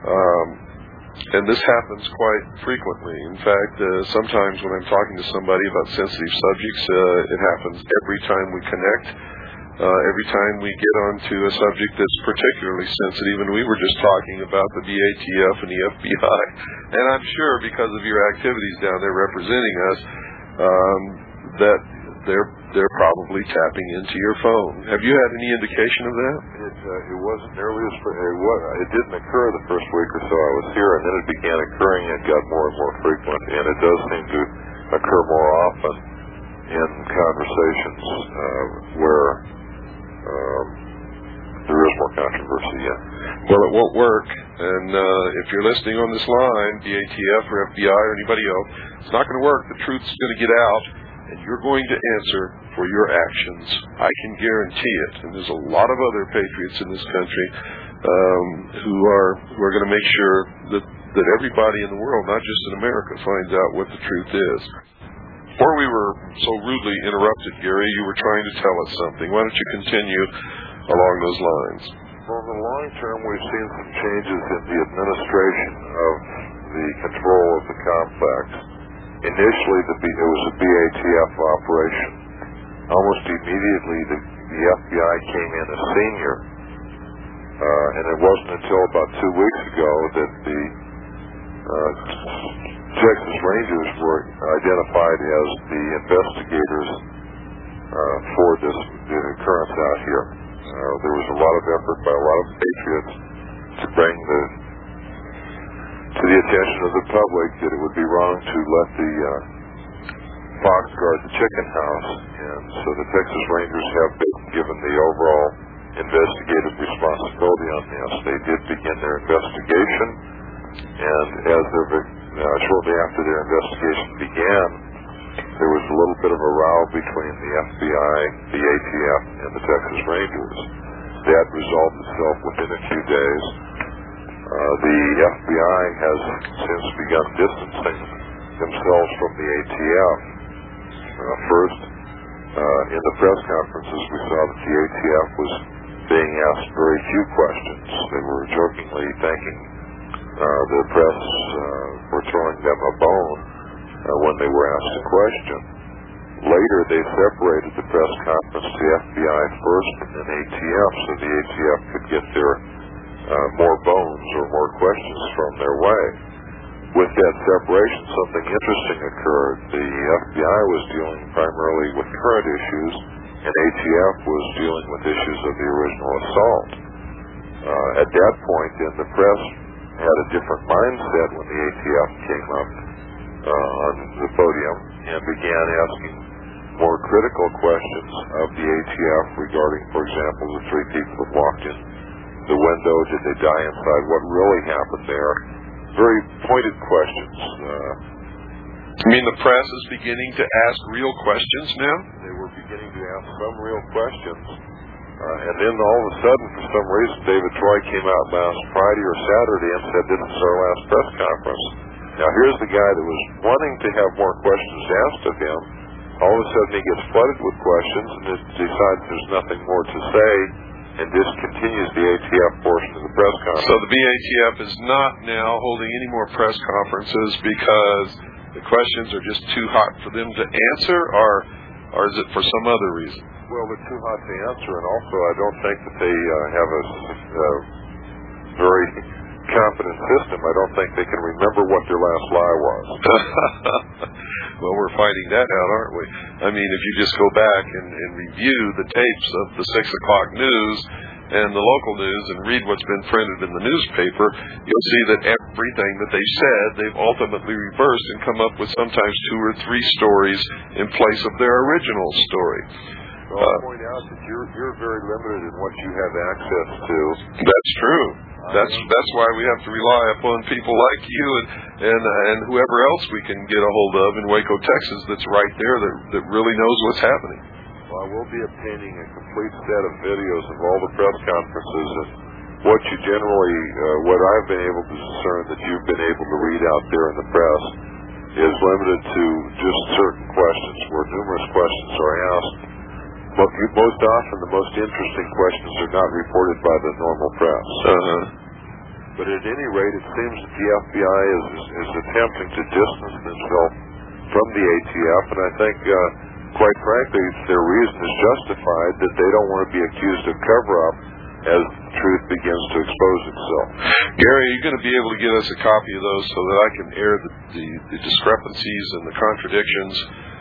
Um, and this happens quite frequently. In fact, uh, sometimes when I'm talking to somebody about sensitive subjects, uh, it happens every time we connect, uh, every time we get onto a subject that's particularly sensitive. And we were just talking about the B A T F and the F B I. And I'm sure because of your activities down there representing us, um, that they're they're probably tapping into your phone. Have you had any indication of that? It, uh, it wasn't nearly as it, was, it didn't occur the first week or so I was here, and then it began occurring and got more and more frequent, and it does seem to occur more often in conversations uh, where um, there is more controversy. Yeah. Well, it won't work, and uh, if you're listening on this line, B A T F or F B I or anybody else, it's not going to work. The truth's going to get out, and you're going to answer for your actions. I can guarantee it. And there's a lot of other patriots in this country um, who are who are going to make sure that, that everybody in the world, not just in America, finds out what the truth is. Before we were so rudely interrupted, Gary, you were trying to tell us something. Why don't you continue along those lines? Well, in the long term, we've seen some changes in the administration of the control of the complex. Initially, the B, it was a B A T F operation. Almost immediately, the, the F B I came in as senior, uh, and it wasn't until about two weeks ago that the uh, Texas Rangers were identified as the investigators uh, for this the occurrence out here. Uh, there was a lot of effort by a lot of patriots to bring the to the attention of the public that it would be wrong to let the uh, fox guard the chicken house, and so the Texas Rangers have been given the overall investigative responsibility on this. They did begin their investigation, and as their uh, shortly after their investigation began, there was a little bit of a row between the F B I, the A T F, and the Texas Rangers. That resolved itself within a few days. Uh, the F B I has since begun distancing themselves from the A T F. Uh, first, uh, in the press conferences, we saw that the A T F was being asked very few questions. They were jokingly thanking uh, the press uh, for throwing them a bone uh, when they were asked a question. Later, they separated the press conference to F B I first and then A T F, so the A T F could get their uh, more bones or more questions thrown their way. With that separation, something interesting occurred. The F B I was dealing primarily with current issues, and A T F was dealing with issues of the original assault. Uh, at that point, then, the press had a different mindset when the A T F came up uh, on the podium and began asking more critical questions of the A T F regarding, for example, the three people that walked in the window. Did they die inside? What really happened there? Very pointed questions. Uh, you mean the press is beginning to ask real questions now? They were beginning to ask some real questions. Uh, and then all of a sudden, for some reason, David Troy came out last Friday or Saturday and said, "This is our last press conference." Now, here's the guy that was wanting to have more questions asked of him. All of a sudden, he gets flooded with questions and decides there's nothing more to say, and discontinues the A T F portion of the press conference. So the B A T F is not now holding any more press conferences because the questions are just too hot for them to answer, or, or is it for some other reason? Well, they're too hot to answer, and also I don't think that they uh, have a uh, very competent system. I don't think they can remember what their last lie was. Well, we're finding that out, aren't we? I mean, if you just go back and, and review the tapes of the six o'clock news and the local news and read what's been printed in the newspaper, you'll see that everything that they said, they've ultimately reversed and come up with sometimes two or three stories in place of their original story. Well, I'll uh, point out that you're, you're very limited in what you have access to. That's true. That's that's why we have to rely upon people like you and and, uh, and whoever else we can get a hold of in Waco, Texas, that's right there that that really knows what's happening. Well, I will be obtaining a complete set of videos of all the press conferences, and what you generally, uh, what I've been able to discern that you've been able to read out there in the press is limited to just certain questions, where numerous questions are asked. But most often, the most interesting questions are not reported by the normal press. Uh-huh. But at any rate, it seems that the F B I is, is attempting to distance themselves from the A T F, and I think, uh, quite frankly, their reason is justified that they don't want to be accused of cover-up as the truth begins to expose itself. Gary, are you going to be able to get us a copy of those so that I can air the, the, the discrepancies and the contradictions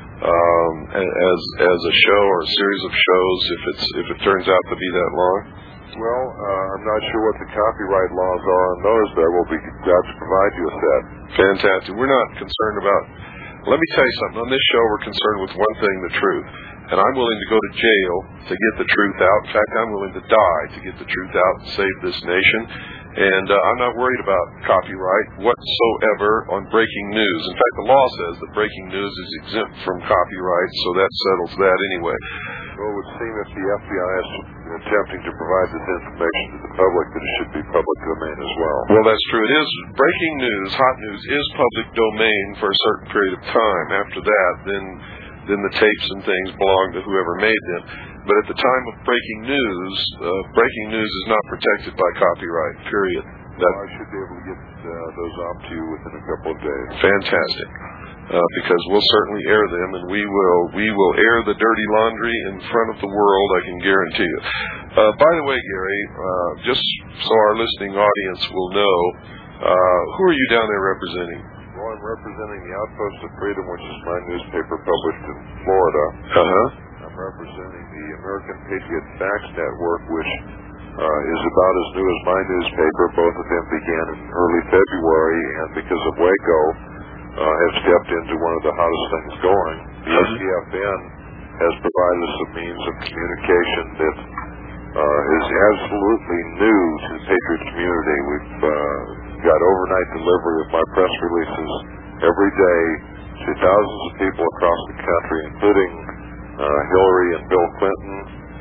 um, as as a show or a series of shows if it's if it turns out to be that long? Well, uh, I'm not sure what the copyright laws are on those, but I will be glad to provide you with that. Fantastic. We're not concerned about... Let me tell you something. On this show, we're concerned with one thing, the truth. And I'm willing to go to jail to get the truth out. In fact, I'm willing to die to get the truth out and save this nation. And uh, I'm not worried about copyright whatsoever on breaking news. In fact, the law says that breaking news is exempt from copyright, so that settles that anyway. Well, it would seem if the F B I is attempting to provide this information to the public, that it should be public domain as well. Well, that's true. It is. Breaking news, hot news, is public domain for a certain period of time. After that, then then the tapes and things belong to whoever made them. But at the time of breaking news, uh, breaking news is not protected by copyright, period. That, well, I should be able to get uh, those off to you within a couple of days. Fantastic. Uh, because we'll certainly air them, and we will we will air the dirty laundry in front of the world, I can guarantee you. Uh, by the way, Gary, uh, just so our listening audience will know, uh, who are you down there representing? Well, I'm representing the Outpost of Freedom, which is my newspaper published in Florida. Uh-huh. I'm representing the American Patriot Facts Network, which uh, is about as new as my newspaper. Both of them began in early February, and because of Waco, uh, have stepped into one of the hottest things going. The S C F N has provided us a means of communication that uh, is absolutely new to the Patriot community. We've uh, got overnight delivery of my press releases every day to thousands of people across the country, including uh, Hillary and Bill Clinton,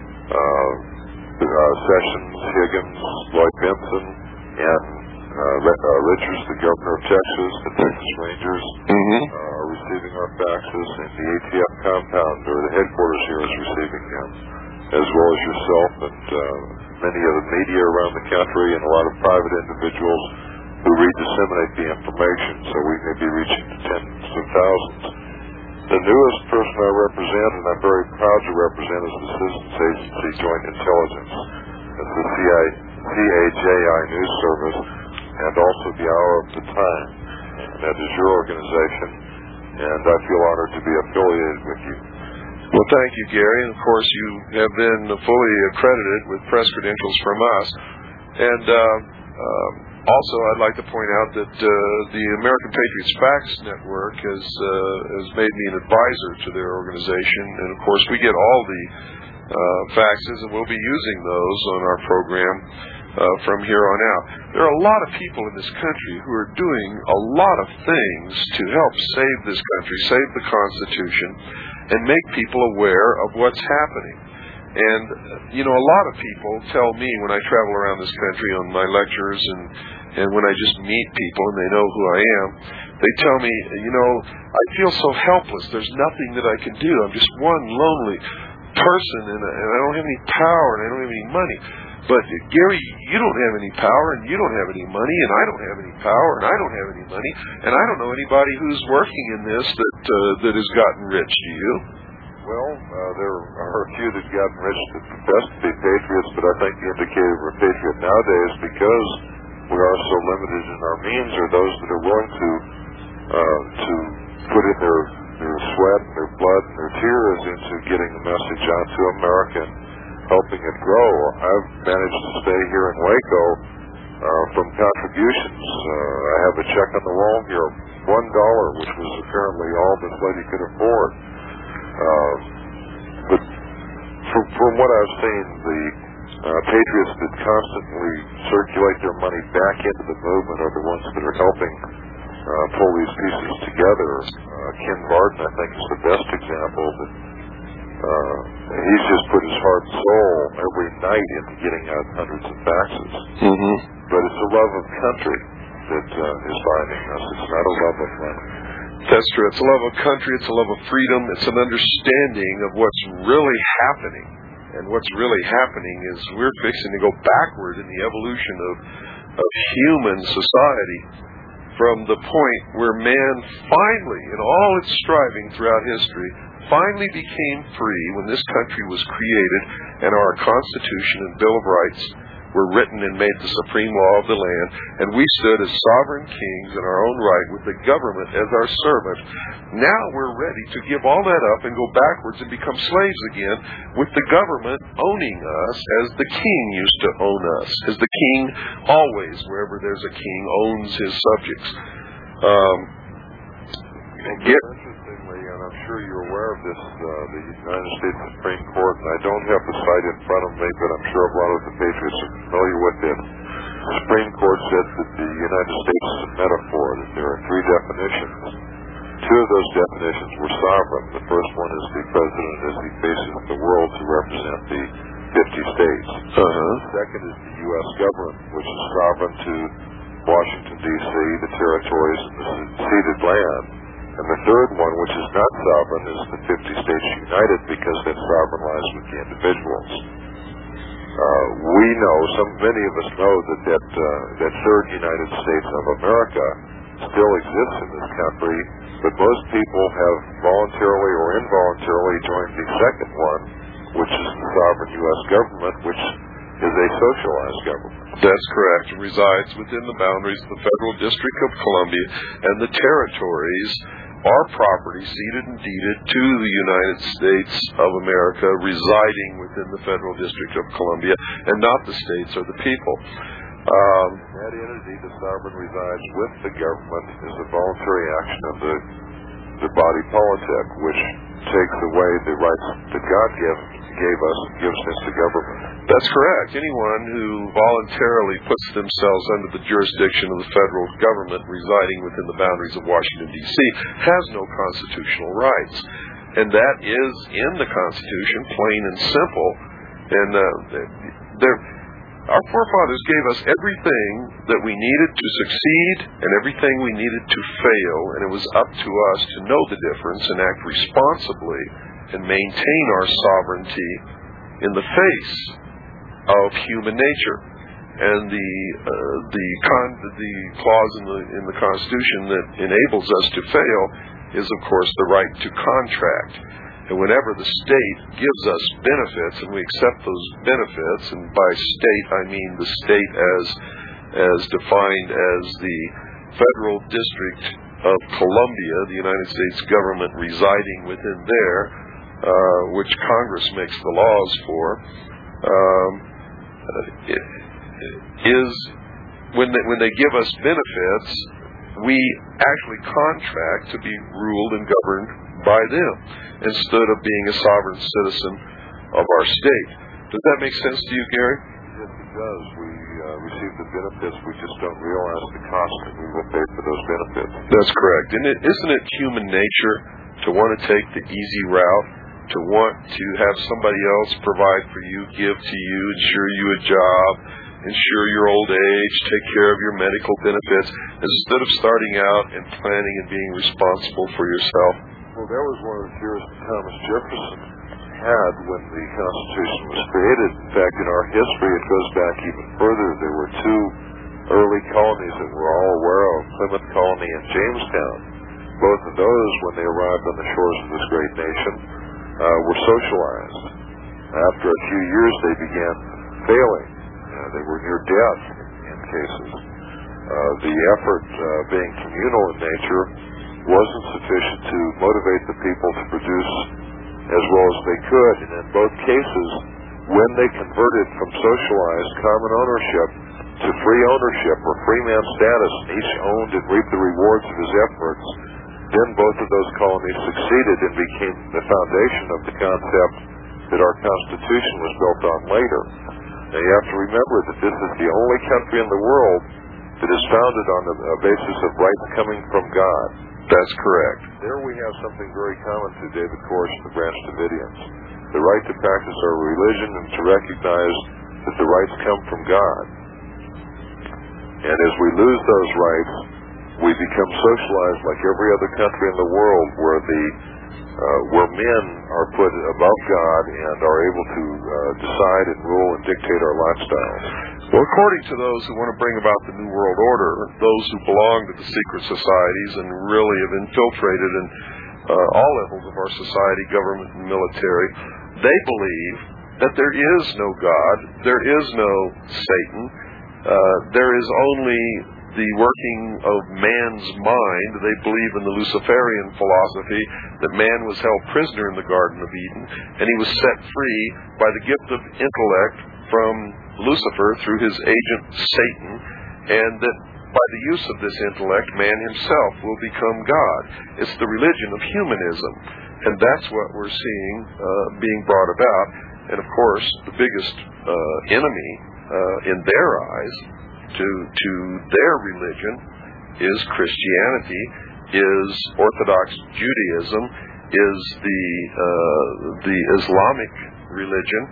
uh, uh, Sessions, Higgins, Lloyd Bentsen, and uh, uh, Richards, the governor of Texas, the Texas Rangers, mm-hmm. uh, are receiving our faxes, and the A T F compound, or the headquarters here, is receiving them, as well as yourself and uh, many of the media around the country and a lot of private individuals who re-disseminate the information, so we may be reaching to tens of thousands. The newest person I represent, and I'm very proud to represent, is the Citizens Agency Joint Intelligence. It's the C A J I News Service, and also the Hour of the Time. And that is your organization, and I feel honored to be affiliated with you. Well, thank you, Gary. And, of course, you have been fully accredited with press credentials from us. And uh, um, also, I'd like to point out that uh, the American Patriots Facts Network has, uh, has made me an advisor to their organization. And, of course, we get all the uh, faxes, and we'll be using those on our program uh, from here on out. There are a lot of people in this country who are doing a lot of things to help save this country, save the Constitution, and make people aware of what's happening. And, you know, a lot of people tell me when I travel around this country on my lectures and, and when I just meet people and they know who I am, they tell me, you know, I feel so helpless. There's nothing that I can do. I'm just one lonely person, and, and I don't have any power, and I don't have any money. But, Gary, you don't have any power, and you don't have any money, and I don't have any power, and I don't have any money, and I don't know anybody who's working in this that uh, that has gotten rich. Do you? Well, uh, there are a few that have gotten rich that profess to be patriots, but I think the indicator of a patriot nowadays, because we are so limited in our means, are those that are willing to uh, to put in their, their sweat, and their blood, and their tears into getting the message out to America and helping it grow. I've managed to stay here in Waco uh, from contributions. Uh, I have a check on the wall here, one dollar, which was apparently all this lady could afford. Uh, but from, from what I've seen, the uh, patriots that constantly circulate their money back into the movement are the ones that are helping uh, pull these pieces together. Uh, Ken Barton, I think, is the best example. That uh, he's just put his heart and soul every night into getting out hundreds of faxes. Mm-hmm. But it's the love of country that uh, is binding us. It's not a love of money. That's true. It's a love of country. It's a love of freedom. It's an understanding of what's really happening. And what's really happening is we're fixing to go backward in the evolution of of human society, from the point where man finally, in all its striving throughout history, finally became free when this country was created and our Constitution and Bill of Rights were written and made the supreme law of the land, and we stood as sovereign kings in our own right with the government as our servant. Now we're ready to give all that up and go backwards and become slaves again, with the government owning us as the king used to own us, as the king always, wherever there's a king, owns his subjects. Um, get Interestingly, and I'm sure you're aware of this, uh, the United States Supreme Court, and I don't have the site in front of me, but I'm sure a lot of the patriots are familiar with it. The Supreme Court said that the United States is a metaphor, that there are three definitions. Two of those definitions were sovereign. The first one is the president as he faces the world to represent the fifty states. Uh-huh. The second is the U S government, which is sovereign to Washington, D C, the territories, and the ceded land. And the third one, which is not sovereign, is the fifty states united, because that sovereign lies with the individuals. Uh, we know, some many of us know, that that, uh, that third United States of America still exists in this country, but most people have voluntarily or involuntarily joined the second one, which is the sovereign U S government, which is a socialized government. That's correct. It resides within the boundaries of the Federal District of Columbia, and the territories are property ceded and deeded to the United States of America, residing within the Federal District of Columbia, and not the states or the people. Um, that entity, the sovereign, resides with the government, is a voluntary action of the the body politic, which takes away the rights that God gave, gave us and gives us to government. That's correct. Anyone who voluntarily puts themselves under the jurisdiction of the federal government residing within the boundaries of Washington, D C has no constitutional rights. And that is in the Constitution, plain and simple. And uh, there, our forefathers gave us everything that we needed to succeed and everything we needed to fail, and it was up to us to know the difference and act responsibly and maintain our sovereignty in the face of human nature. And the uh, the con the clause in the in the Constitution that enables us to fail is, of course, the right to contract. And whenever the state gives us benefits, and we accept those benefits, and by state I mean the state as as defined as the Federal District of Columbia, the United States government residing within there, uh, which Congress makes the laws for, um, it, is when they, when they give us benefits, we actually contract to be ruled and governed by them, instead of being a sovereign citizen of our state. Does that make sense to you, Gary? Yes, it does. We uh, receive the benefits. We just don't realize the cost that we will pay for those benefits. That's correct. And it, isn't it human nature to want to take the easy route, to want to have somebody else provide for you, give to you, ensure you a job, ensure your old age, take care of your medical benefits, instead of starting out and planning and being responsible for yourself? Well, that was one of the fears that Thomas Jefferson had when the Constitution was created. In fact, in our history, it goes back even further. There were two early colonies that we're all aware of, Plymouth Colony and Jamestown. Both of those, when they arrived on the shores of this great nation, uh, were socialized. After a few years, they began failing. Uh, they were near death in cases. Uh, the effort, uh, being communal in nature, wasn't sufficient to motivate the people to produce as well as they could. And in both cases, when they converted from socialized common ownership to free ownership or free man status, and each owned and reaped the rewards of his efforts, then both of those colonies succeeded and became the foundation of the concept that our Constitution was built on later. Now you have to remember that this is the only country in the world that is founded on a, a basis of rights coming from God. That's correct. There we have something very common to David Koresh and the Branch Davidians. The right to practice our religion and to recognize that the rights come from God. And as we lose those rights, we become socialized like every other country in the world, where the uh, where men are put above God and are able to uh, decide and rule and dictate our lifestyles. Well, according to those who want to bring about the New World Order, those who belong to the secret societies and really have infiltrated in uh, all levels of our society, government and military, they believe that there is no God, there is no Satan, uh, there is only the working of man's mind. They believe in the Luciferian philosophy that man was held prisoner in the Garden of Eden, and he was set free by the gift of intellect from Lucifer through his agent Satan, and that by the use of this intellect, man himself will become God. It's the religion of humanism, and that's what we're seeing uh, being brought about. And of course, the biggest uh, enemy uh, in their eyes to to their religion is Christianity, is Orthodox Judaism, is the uh, the Islamic religion,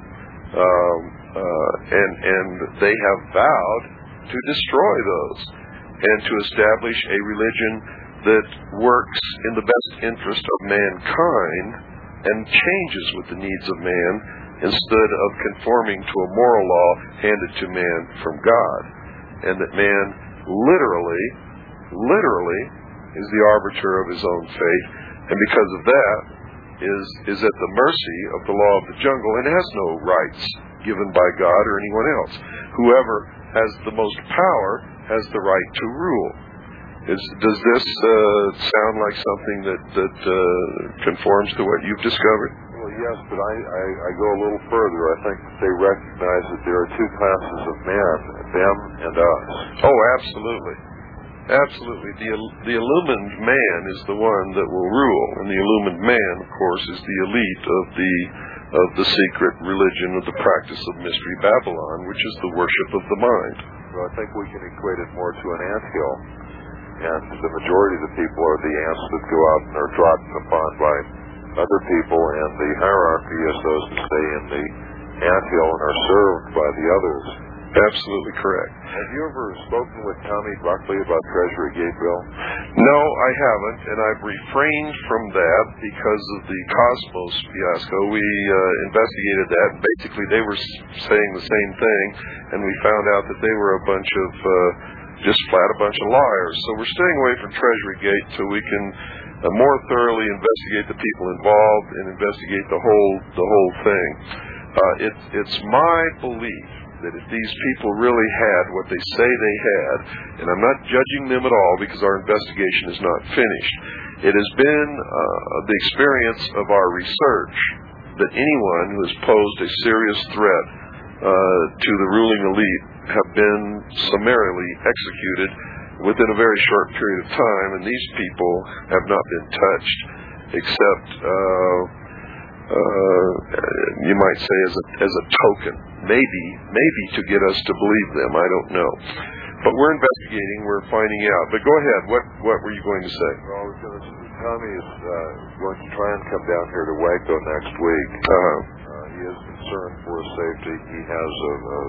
um, uh, and and they have vowed to destroy those and to establish a religion that works in the best interest of mankind and changes with the needs of man instead of conforming to a moral law handed to man from God. And that man literally, literally is the arbiter of his own fate, and because of that is is at the mercy of the law of the jungle and has no rights given by God or anyone else. Whoever has the most power has the right to rule. Is, does this uh, sound like something that, that uh, conforms to what you've discovered? Well, yes, but I, I, I go a little further. I think that they recognize that there are two classes of men, them and us. Oh, absolutely. Absolutely. The, the illumined man is the one that will rule, and the illumined man, of course, is the elite of the of the secret religion of the practice of Mystery Babylon, which is the worship of the mind. Well, I think we can equate it more to an anthill, and the majority of the people are the ants that go out and are trodden upon by other people, and the hierarchy is those that stay in the anthill and are served by the others. Absolutely correct. Have you ever spoken with Tommy Buckley about Treasury Gateville? No, I haven't, and I've refrained from that because of the Cosmos fiasco. We uh, investigated that, and basically they were saying the same thing, and we found out that they were a bunch of uh, just flat a bunch of liars. So we're staying away from Treasury Gate till we can uh, more thoroughly investigate the people involved and investigate the whole the whole thing. Uh, it, it's my belief that if these people really had what they say they had, and I'm not judging them at all because our investigation is not finished, it has been uh, the experience of our research that anyone who has posed a serious threat uh, to the ruling elite have been summarily executed within a very short period of time, and these people have not been touched except uh, Uh, you might say as a as a token, maybe maybe to get us to believe them. I don't know, but we're investigating. We're finding out. But go ahead. What what were you going to say? Well, I was going to say Tommy is uh, going to try and come down here to Waco next week. Uh-huh. Uh, he is concerned for his safety. He has a, a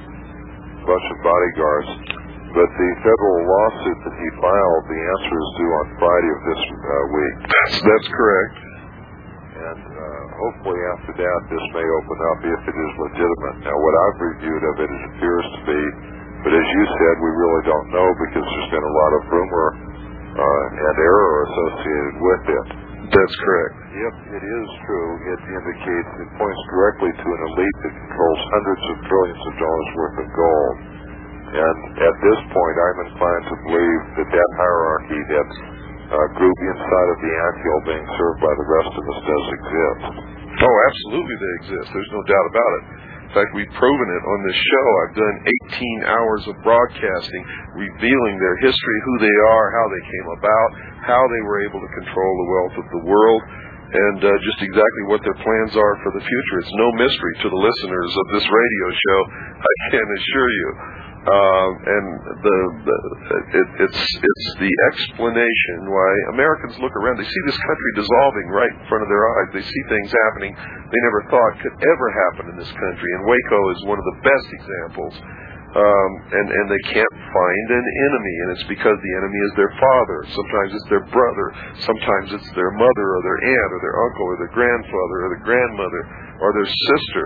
bunch of bodyguards, but the federal lawsuit that he filed, the answer is due on Friday of this uh, week. That's that's correct. And uh, hopefully after that, this may open up if it is legitimate. Now, what I've reviewed of it, it appears to be, but as you said, we really don't know because there's been a lot of rumor uh, and error associated with it. That's correct. If it is true, it indicates, it points directly to an elite that controls hundreds of trillions of dollars worth of gold. And at this point, I'm inclined to believe that that hierarchy, that Uh, group inside of the anthill being served by the rest of us does exist. Oh, absolutely they exist. There's no doubt about it. In fact, we've proven it on this show. I've done eighteen hours of broadcasting revealing their history, who they are, how they came about, how they were able to control the wealth of the world, and uh, just exactly what their plans are for the future. It's no mystery to the listeners of this radio show, I can assure you. Uh, and the, the it, it's it's the explanation why Americans look around. They see this country dissolving right in front of their eyes. They see things happening they never thought could ever happen in this country. And Waco is one of the best examples. Um, and and they can't find an enemy, and it's because the enemy is their father. Sometimes it's their brother. Sometimes it's their mother or their aunt or their uncle or their grandfather or their grandmother or their sister.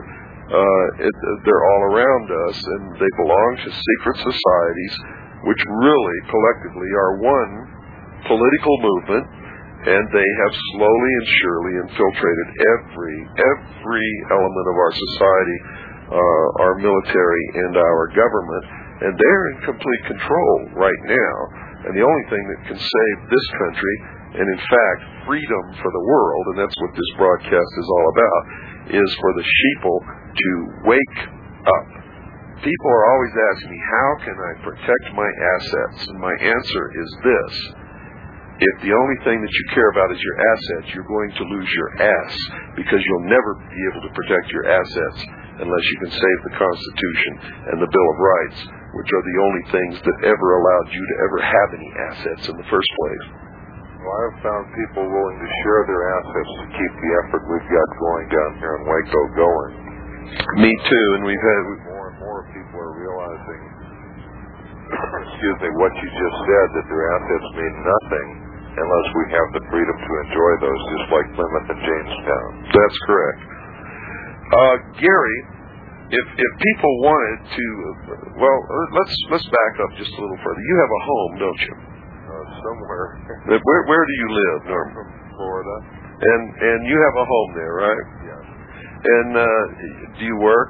Uh, it, they're all around us, and they belong to secret societies, which really, collectively, are one political movement, and they have slowly and surely infiltrated every, every element of our society, uh, our military and our government, and they're in complete control right now. And the only thing that can save this country, and in fact, freedom for the world, and that's what this broadcast is all about, is for the sheeple to wake up. People are always asking me, how can I protect my assets? And my answer is this. If the only thing that you care about is your assets, you're going to lose your ass, because you'll never be able to protect your assets unless you can save the Constitution and the Bill of Rights, which are the only things that ever allowed you to ever have any assets in the first place. Well, I've found people willing to share their assets to keep the effort we've got going down here in Waco going. Me too, and we've had... More and more people are realizing, excuse me, what you just said, that their assets mean nothing unless we have the freedom to enjoy those, just like Plymouth and Jamestown. That's correct. Uh, Gary, if if people wanted to, well, let's let's back up just a little further. You have a home, don't you? Uh, somewhere. Where where do you live, Norm? From Florida. And and you have a home there, right? Yes. And uh, do you work?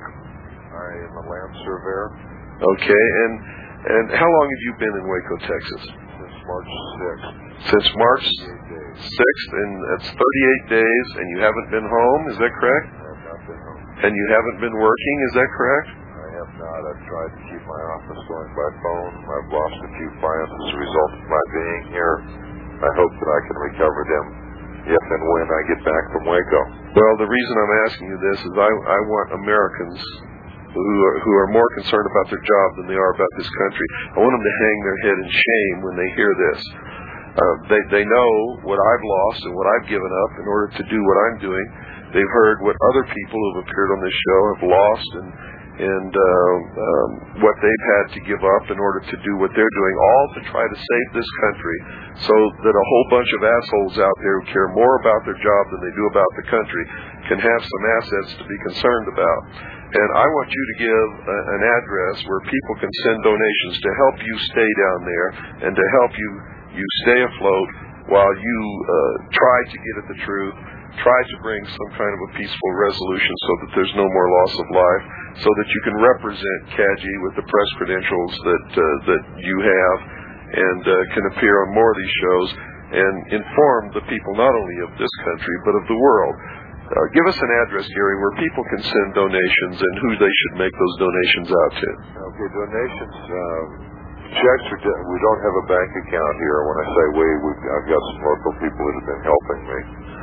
I am a land surveyor. Okay. And and how long have you been in Waco, Texas? Since March sixth. Since March sixth, and that's thirty-eight days, and you haven't been home. Is that correct? I have not been home. And you haven't been working. Is that correct? I have not. I've tried to keep my office going by phone. I've lost a few clients as a result of my being here. I hope that I can recover them if and when I get back from Waco. Well, the reason I'm asking you this is I, I want Americans who are, who are more concerned about their job than they are about this country. I want them to hang their head in shame when they hear this. Uh, they, they know what I've lost and what I've given up in order to do what I'm doing. They've heard what other people who have appeared on this show have lost and and uh, um, what they've had to give up in order to do what they're doing, all to try to save this country so that a whole bunch of assholes out there who care more about their job than they do about the country can have some assets to be concerned about. And I want you to give a, an address where people can send donations to help you stay down there and to help you, you stay afloat while you uh, try to get at the truth, try to bring some kind of a peaceful resolution so that there's no more loss of life, so that you can represent C A G I with the press credentials that uh, that you have, and uh, can appear on more of these shows and inform the people not only of this country but of the world. Uh, give us an address, Gary, where people can send donations and who they should make those donations out to. Okay, donations, um, checks are, de- we don't have a bank account here. When I say we, we've, I've got some local people that have been helping me.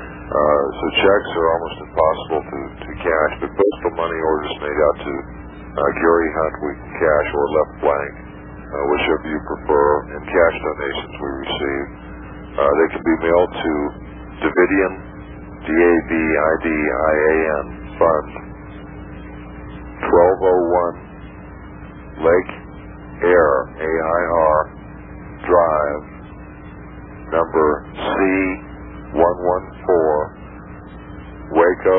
Uh, so checks are almost impossible to, to cash, but postal money orders made out to uh, Gary Hunt, we can cash, or left blank, uh, whichever you prefer, and cash donations we receive. Uh, they can be mailed to Davidian, D A V I D I A N, Fund, twelve oh one Lake Air, A I R, Drive, number C one one four, Waco,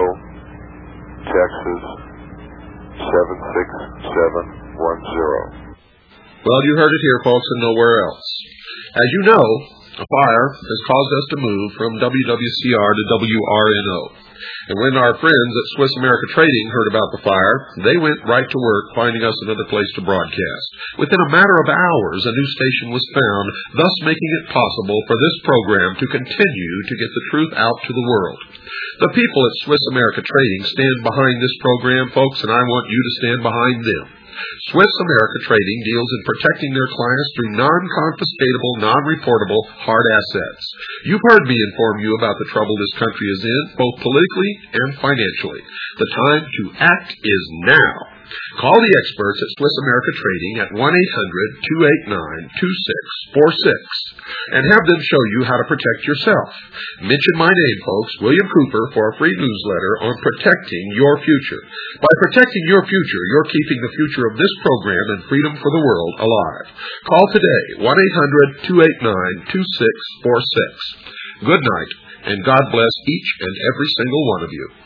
Texas, seven six seven one zero. Well, you heard it here, folks, and nowhere else. As you know, a fire has caused us to move from W W C R to W R N O. And when our friends at Swiss America Trading heard about the fire, they went right to work finding us another place to broadcast. Within a matter of hours, a new station was found, thus making it possible for this program to continue to get the truth out to the world. The people at Swiss America Trading stand behind this program, folks, and I want you to stand behind them. Swiss America Trading deals in protecting their clients through non-confiscatable, non-reportable hard assets. You've heard me inform you about the trouble this country is in, both politically and financially. The time to act is now. Call the experts at Swiss America Trading at one eight hundred two eight nine two six four six and have them show you how to protect yourself. Mention my name, folks, William Cooper, for a free newsletter on protecting your future. By protecting your future, you're keeping the future of this program and freedom for the world alive. Call today, one eight hundred two eight nine two six four six. Good night, and God bless each and every single one of you.